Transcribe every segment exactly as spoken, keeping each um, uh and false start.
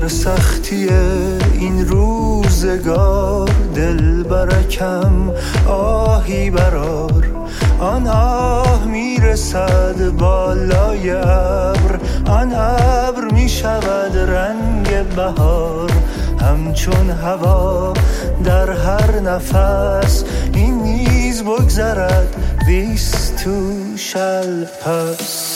در سختی این روزگار دل برکم آهی برار، آن آه میرسد بالای ابر، آن ابر میشود رنگ بهار. همچون هوا در هر نفس این نیز بگذرد، this too shall pass.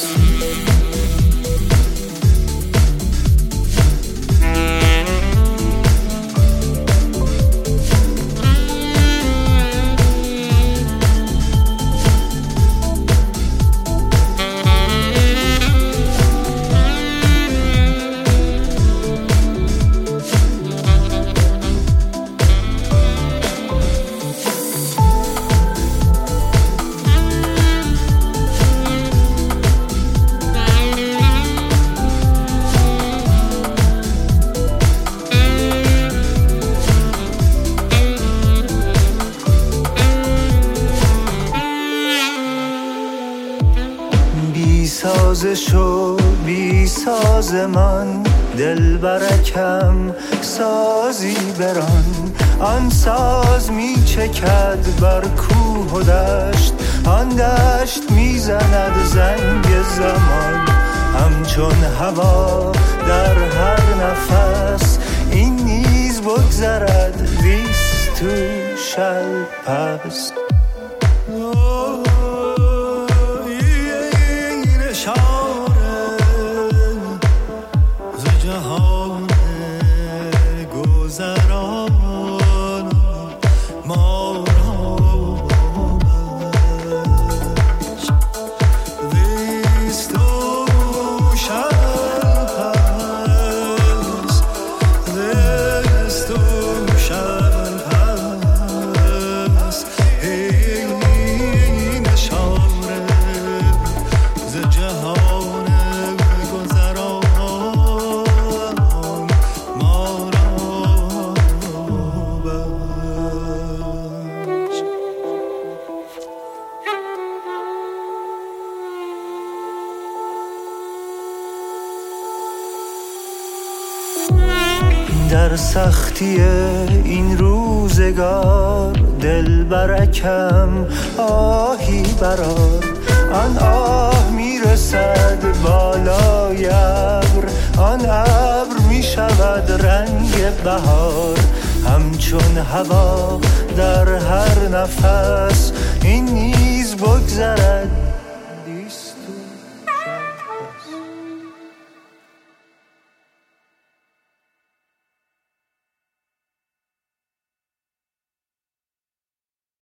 سازش و بی ساز من دل برکم سازی بران، آن ساز می چکد بر کوه و دشت، آن دشت می زند زنگ زمان. همچون هوا در هر نفس این نیز بگذرد، this too shall pass. در سختی این روزگار دل برکم آهی برار، آن آه میرسد بالای ابر، آن ابر میشود رنگ بهار. همچون هوا در هر نفس